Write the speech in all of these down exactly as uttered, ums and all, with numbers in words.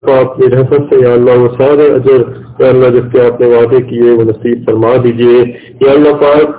پاک اپنی رحمت سے یا اللہ وہ سارے اجر یا اللہ جس کے آپ نے وعدے کیے وہ نصیب فرما دیجیے. یا اللہ پاک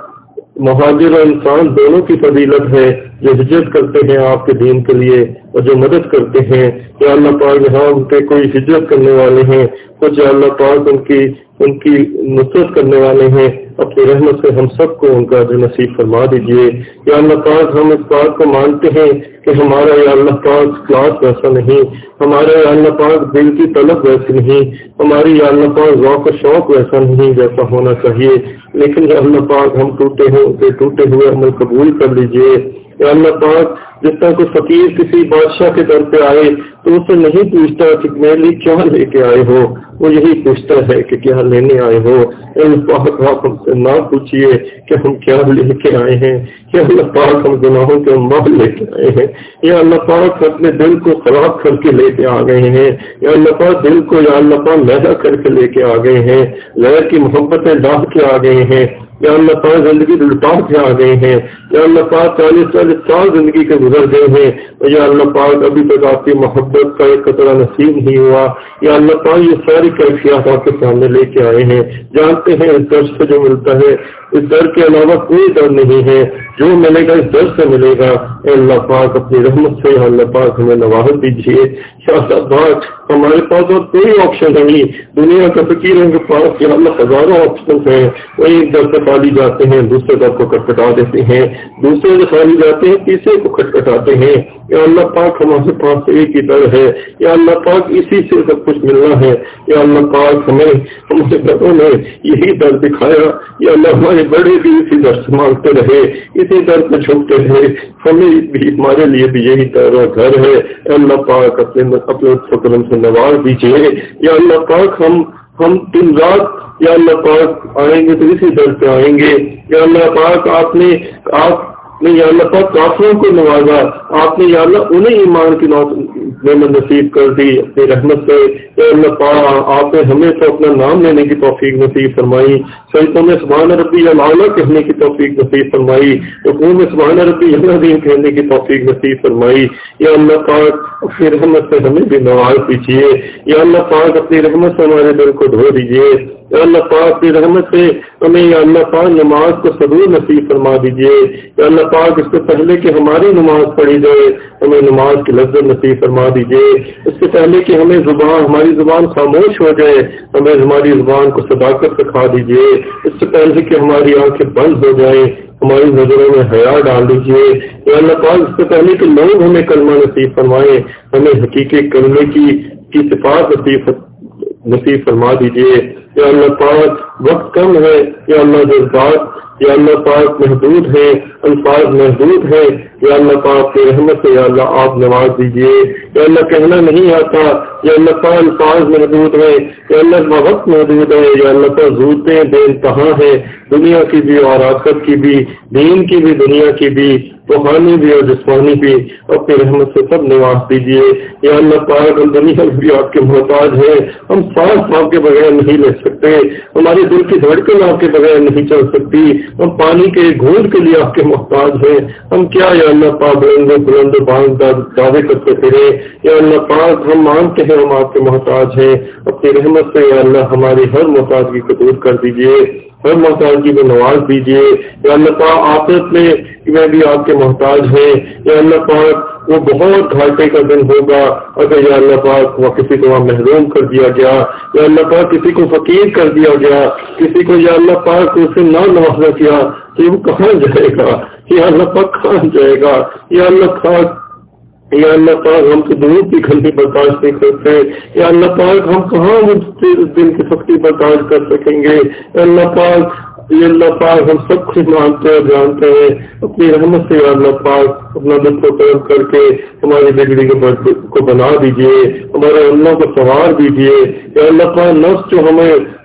مہاجر اور انسان دونوں کی فضیلت ہے جو ہجرت کرتے ہیں آپ کے دین کے لیے اور جو مدد کرتے ہیں. یا اللہ پاک یہاں ان کے کوئی ہجرت کرنے والے ہیں, کچھ یا اللہ پاک ان کی ان کی نصرت کرنے والے ہیں, اپنی رحمت سے ہم سب کو ان کا جو نصیب فرما دیجیے. یا اللہ پاک ہم اس بات کو مانتے ہیں کہ ہمارا یا اللہ پاک کلاس ویسا نہیں, ہمارا یا اللہ پاک دل کی طلب ویسی نہیں, ہماری یا اللہ پاک ذوق و شوق ویسا نہیں جیسا ہونا چاہیے, لیکن یا اللہ پاک ہم ٹوٹے ہیں اسے ٹوٹے ہوئے عمل قبول کر لیجیے. یا اللہ پاک جس طرح کوئی فقیر کسی بادشاہ کے در پہ آئے تو اسے نہیں پوچھتا کہ میرے لیے کیا لے کے آئے ہو, وہ یہی پوچھتا ہے کہ کیا لینے آئے ہو. اللہ پاک آپ ہم سے نہ پوچھیے کہ ہم کیا لے کے آئے ہیں. یا اللہ پاک ہم گناہوں کے مال لے کے آئے ہیں. یا اللہ پاک اپنے دل کو خراب کر کے لے کے آ گئے ہیں. یا اللہ پاک دل کو یا اللہ پاک لہدا کر کے لے کے آ گئے ہیں, لہر کی محبتیں ڈال کے آ گئے ہیں. یا اللہ پاک زندگی لٹا کے آ گئے ہیں. یا اللہ پاک چالیس چالیس سال زندگی کے گزر گئے ہیں, یا اللہ پاک ابھی تک آپ کی محبت کا ایک قطرہ نصیب نہیں ہوا. یا اللہ پاک یہ ساری کیفیات آپ کے سامنے لے کے آئے ہیں. جانتے ہیں اس در سے جو ملتا ہے اس در کے علاوہ کوئی در نہیں ہے, جو ملے گا اس در سے ملے گا. اے اللہ پاک اپنی رحمت سے یا اللہ پاک ہمیں نواز دیجیے. یا اللہ پاک ہمارے پاس اور کوئی آپشن نہیں, دنیا کے فقیروں کے پاس یا اللہ ہزاروں آپشن ہیں, وہی ایک در سے خالی جاتے ہیں دوسرے در کو کٹکھٹا دیتے ہیں, دوسرے سے خالی جاتے ہیں تیسرے کو کٹکھٹاتے ہیں. یا اللہ پاک ہمارے پاس ایک ہی در ہے. یا اللہ پاک اسی سے سب کچھ ملنا ہے. یا اللہ پاک ہمیں ہمارے دروں نے یہی در دکھایا. یا اللہ ہمارے بڑے بھی اسی در سے مانگتے رہے, اسی در پہ جھکتے رہے, ہمیں بھی ہمارے لیے بھی یہی در اور گھر ہے. اللہ پاک اپنے اپنے فکرم سے نواز دیجیے. یا اللہ پاک ہم ہم دن رات یا اللہ پاک آئیں گے تو اسی در پہ آئیں گے. یا اللہ پاک آپ نے آپ نے یا اللہ پاک کافروں کو نوازا, آپ نے یا اللہ انہیں ایمان کی نعمت نصیب کر دی اپنی رحمت سے. یا اللہ پاک آپ نے ہمیں تو اپنا نام لینے کی توفیق نصیب فرمائی, سجدوں میں سبحان ربی الاعلیٰ کہنے کی توفیق نصیب فرمائی, رکوع میں سبحان ربی العظیم کہنے کی توفیق نصیب فرمائی. یا اللہ پاک اپنی رحمت سے ہمیں بھی نواز دیجیے. یا اللہ پاک اپنی رحمت سے ہمارے دل کو دھو دیجیے. یا اللہ پاک اپنی رحمت سے ہمیں یا اللہ پاک نماز کو صدور نصیب فرما دیجیے. یا اللہ پاک اس سے پہلے کہ ہماری نماز پڑھی جائے ہمیں نماز کی لذت نصیب فرما دیجیے. اس سے پہلے کہ ہمیں زبان ہماری زبان خاموش ہو جائے ہمیں ہماری زبان کو صداقت سکھا دیجیے. اس سے پہلے کہ ہماری آنکھیں بند ہو جائیں ہماری نظروں میں حیا ڈال دیجیے. یا اللہ پاک اس سے پہلے کہ لوگ ہمیں کلمہ نصیب فرمائیں ہمیں حقیقی کلمے کی کی صفات نصیب نصیب فرما دیجیے. یا اللہ پاک وقت کم ہے, یا اللہ جذبات یا اللہ پاک محدود ہے, الفاظ محدود ہے. یا اللہ پاک کی رحمت سے یا اللہ آپ نواز دیجیے. یا اللہ کہنا نہیں آتا, یا اللہ پاک الفاظ محدود ہے, یا اللہ وقت محدود ہے. یا اللہ پاک ضرورتیں بے انتہا ہے, دنیا کی بھی اور آخرت کی بھی, دین کی بھی دنیا کی بھی, روحانی بھی اور جسمانی بھی, اپنی رحمت سے سب نواز دیجیے. یا اللہ پاک ہم دنیا میں بھی آپ کے محتاج ہیں, ہم سانس آپ کے بغیر نہیں لے سکتے, ہماری دل کی دھڑکن آپ کے بغیر نہیں چل سکتی, ہم پانی کے گھونٹ کے لیے آپ کے محتاج ہیں. ہم کیا یا اللہ پاک بلند بلند بانگ دعوے کرتے پھرے. یا اللہ پاک ہم مانتے ہیں ہم آپ کے محتاج ہیں, اپنی رحمت سے یا اللہ ہماری ہر محتاجگی کو دور کر دیجیے, ہر محتاجگی کو نواز دیجیے. یا اللہ پاک آخرت میں میں بھی آپ کے محتاج ہیں. یا اللہ پاک وہ بہت گھاٹے کا دن ہوگا اگر یا اللہ پاک وہ کسی کو وہاں محروم کر دیا گیا, یا اللہ پاک کسی کو فقیر کر دیا گیا, کسی کو یا اللہ پاک اسے نہ نوازا کیا کہ وہ کہاں جائے گا, یا اللہ پاک کہاں جائے گا. یا اللہ پاک یا اللہ پاک ہم تو دور کی گھنٹی برداشت نہیں کرتے. یا اللہ پاک ہم کہاں دن کی سختی برداشت کر سکیں گے. یا اللہ پاک یا اللہ پاک ہم سب کچھ مانتے اور جانتے ہیں, اپنی رحمت سے یا اللہ پاک اپنا دل کو طلب کر کے ہماری بگڑی کو بنا دیجیے, ہمارے اللہ کو سنوار دیجیے. یا اللہ پاک نفس جو ہمیں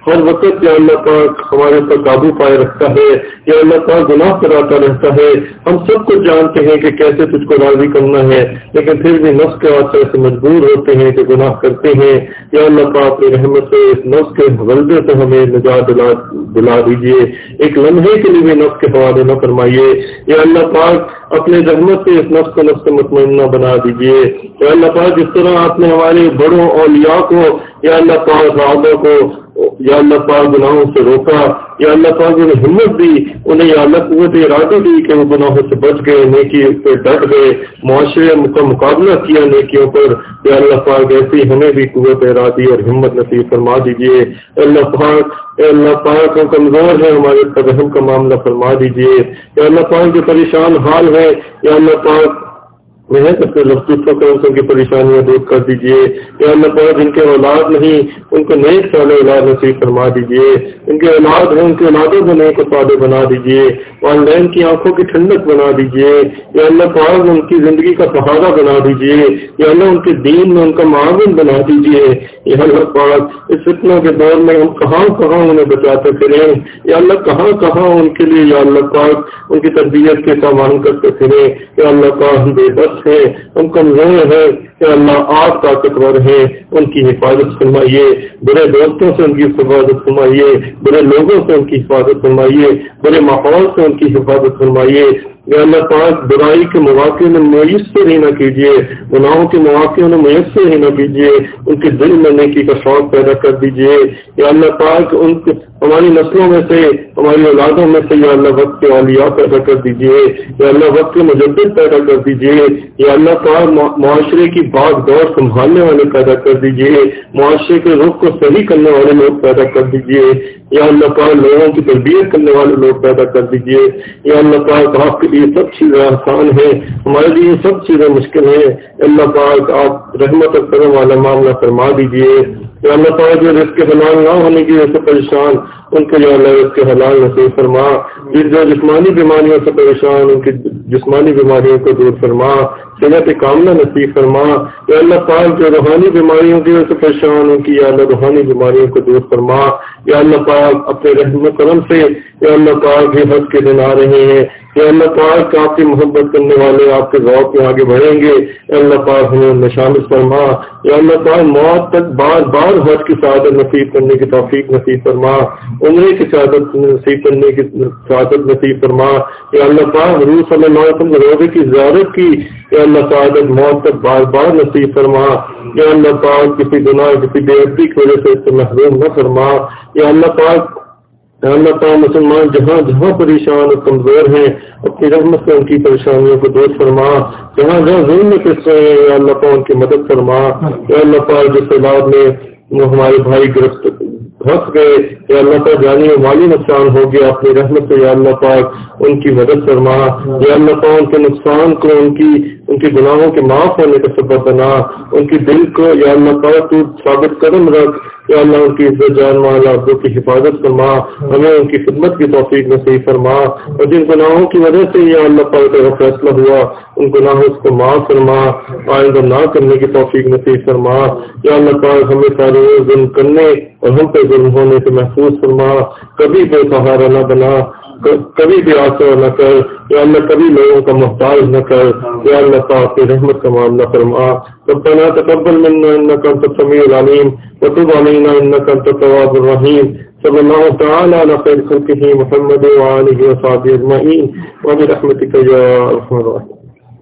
ہر وقت یا اللہ پاک ہمارے پر قابو پائے رکھتا ہے، یا اللہ پاک گناہ کراتا رہتا ہے. ہم سب کچھ جانتے ہیں کہ کیسے تجھ کو راضی کرنا ہے، لیکن پھر بھی نفس کے واسطے سے مجبور ہوتے ہیں کہ گناہ کرتے ہیں. یا اللہ پاک اپنی رحمت سے اس نفس کے غلبے سے ہمیں نجات دلا دلا دیجیے، ایک لمحے کے لیے بھی نفس کے حوالے نہ فرمائیے. یا اللہ پاک اپنے رحمت سے اس نفس کو نفس مطمئنہ بنا دیجیے. یا اللہ پاک جس طرح آپ نے ہمارے بڑوں اولیاء کو یا اللہ پاک صحابہ کو یا اللہ پاک گناہوں سے روکا، یا اللہ پاک انہیں ہمت دی، انہیں یا اللہ قوت ارادہ دی کہ وہ گناہوں سے بچ گئے، نیکی پہ ڈٹ گئے، معاشرے کا مقابلہ کیا نیکیوں پر. یا اللہ پاک ایسی ہمیں بھی قوت ارادی اور ہمت نصیب فرما دیجیے. اللہ پاک اے اللہ پاک ہم کمزور ہیں، ہمارے رحم کا معاملہ فرما دیجیے. یا اللہ پاک جو پریشان حال ہے یا اللہ پاک محنت اپنے لفظوں کی پریشانیاں دور کر دیجیے. یا اللہ پاک جن کے اولاد نہیں ان کو نیک صالح اولاد نصیب فرما دیجیے. ان کے اولاد ہیں ان کے اولادوں کو نیک صالح بنا دیجیے. والدین کی آنکھوں کی ٹھنڈک بنا دیجیے. یا اللہ پاک ان کی زندگی کا سہارا بنا دیجیے. یا اللہ ان کے دین میں ان کا معاون بنا دیجیے. یا اللہ پاک اس فتنوں کے دور میں ہم کہاں کہاں انہیں بچاتے پھریں. یا اللہ کہاں کہاں ان کے لیے یا اللہ پاک ان کی تربیت کے سامان کرتے پھریں. یا اللہ پاک ہم بے بس ہیں، ہم کمزور ہیں. کہ اللہ آپ طاقتور ہیں، ان کی حفاظت فرمائیے. برے دوستوں سے ان کی حفاظت فرمائیے، برے لوگوں سے ان کی حفاظت فرمائیے، برے ماحول سے ان کی حفاظت فرمائیے. یا اللہ پاک برائی کے مواقع میں میسر ہی نہ کیجیے، گناہوں کے مواقع میں میسر ہی نہ کیجیے. ان کے دل میں نیکی کا شوق پیدا کر دیجیے. یا اللہ پاک ان ہماری نسلوں میں سے ہماری اولادوں میں سے یا اللہ وقت کے اولیاء پیدا کر دیجیے. یا اللہ وقت کے مجدد پیدا کر دیجیے. یا اللہ پاک معاشرے کی باغ دور سنبھالنے والے پیدا کر دیجیے. معاشرے کے رخ کو صحیح کرنے والے لوگ پیدا کر دیجیے. یا اللہ پاک لوگوں کی تربیت کرنے والے لوگ پیدا کر دیجیے. یا اللہ پاک آپ کے لیے سب چیزیں آسان ہیں، ہمارے لیے سب چیزیں مشکل ہیں. اللہ پاک آپ رحمت اور کرم والا معاملہ فرما دیجیے. یا اللہ پاک جو رزق حلال نہ ہونے کی وجہ سے پریشان ان کے یا اللہ رزق حلال نصیب فرما. جو جسمانی بیماریوں سے پریشان ان کی جسمانی بیماریوں کو دور فرما، صحت کاملہ نصیب فرما. یا اللہ پاک جو روحانی بیماریوں کی وجہ سے پریشان ان کی یا اللہ روحانی بیماریوں کو دور فرما. یا اللہ پاک اپنے رحم کرم سے یا اللہ پاک یہ حج کے دن آ رہے ہیں. یا اللہ پاک آپ کی محبت کرنے والے آپ کے ذوق میں آگے بڑھیں گے. یا اللہ پاک ہمیں ان میں شامل فرما. یا اللہ پاک موت تک بار بار حج کی سعادت نصیب کرنے کی توفیق نصیب فرما، عمرے کی سعادت نصیب کرنے کی سعادت نصیب فرما. یا اللہ پاک حضور صلی اللہ علیہ وسلم روزے کی زیارت کی یا اللہ سعادت موت تک بار بار نصیب فرما. یا اللہ پاک کسی گناہ کسی بے عدلی کی وجہ سے اس سے محروم نہ فرما. یا اللہ پاک اللہ تعالیٰ مسلمان جہاں جہاں پریشان اور کمزور ہیں اپنی رحمت سے ان کی پریشانیوں کو دور فرما. جہاں جہاں ظلم میں پس رہے ہیں یا اللہ تعالیٰ ان کی مدد فرما. یا اللہ تعالیٰ جس بعد میں ہمارے بھائی گرفت پھنس گئے یا اللہ تعالیٰ جانی و مالی نقصان ہو گیا اپنی رحمت سے یا اللہ پاک ان کی مدد فرما. یا اللہ تعالیٰ ان کے نقصان کو ان کی ان کے گناہوں کے معاف ہونے کا سبب بنا. ان کے دل کو یا اللہ تعالیٰ تو ثابت قدم رکھ. یا اللہ ان کی عزت جان مال عبدوں کی حفاظت فرما، ہمیں ان کی خدمت کی توفیق نصیب فرما. اور جن گناہوں کی وجہ سے یا اللہ تعالیٰ کا فیصلہ ہوا ان گناہوں کو معاف فرما، آئندہ نہ کرنے کی توفیق نصیب فرما. یا اللہ تعالیٰ ہمیں سارے ظلم کرنے اور ہم پہ ظلم ہونے سے محفوظ فرما. کبھی بے سہارا نہ بنا، کبھی بھی آسر نہ کر. یا اللہ کبھی لوگوں کا محتاج نہ کر. یا اللہ تعالیٰ کی رحمت کا معاملہ فرما. ربنا تقبل منا انك انت السميع العليم وتب علينا انك انت التواب الرحيم. صلی اللہ تعالی علی خیر خلقہ محمد وآلہ وصحبہ اجمعین وبرحمتک یا ارحم الراحمین.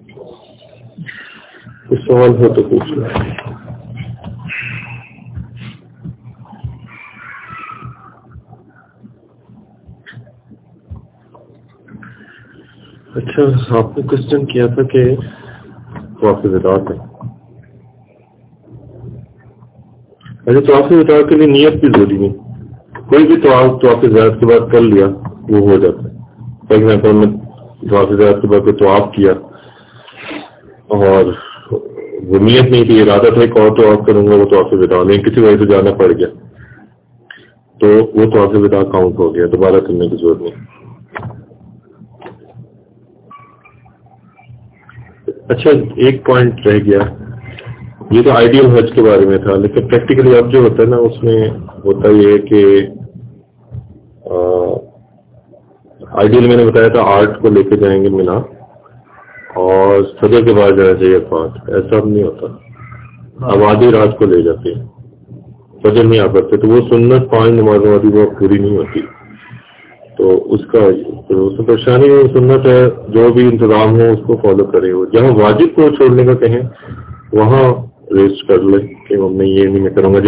کچھ سوال ہو تو پوچھ لیں. اچھا آپ نے کوشچن کیا تھا کہ طواف وداع ہے. اچھا طواف وداع کے لیے نیت بھی ضروری نہیں، کوئی بھی طواف طواف زیارت کے بعد کر لیا وہ ہو جاتا ہے. فار ایگزامپل میں طواف زیارت کے بعد کوئی طواف کیا اور وہ نیت نہیں تھی، ارادہ تھا ایک اور طواف کروں گا، وہ طواف وداع نہیں، کسی وجہ سے جانا پڑ گیا تو وہ طواف وداع کاؤنٹ ہو گیا، دوبارہ کرنے کی ضرورت نہیں. اچھا ایک پوائنٹ رہ گیا یہ تو آئیڈیل حج کے بارے میں تھا، لیکن پریکٹیکلی اب جو ہوتا ہے نا اس میں ہوتا یہ ہے کہ آئیڈیل میں نے بتایا تھا آٹھ کو لے کے جائیں گے مینا اور فجر کے بعد جانا چاہیے پانچ، ایسا اب نہیں ہوتا، اب آدھی رات کو لے جاتے ہیں، فجر نہیں آ پاتے، تو وہ سنت پانچ نمازوں والی وہ پوری نہیں ہوتی، تو اس کا اس میں پریشانی سنت ہے، جو بھی انتظام ہو اس کو فالو کرے، وہ جہاں واجب کو چھوڑنے کا کہیں وہاں ریسٹ کر لے کہ میں یہ نہیں میں کروں گا.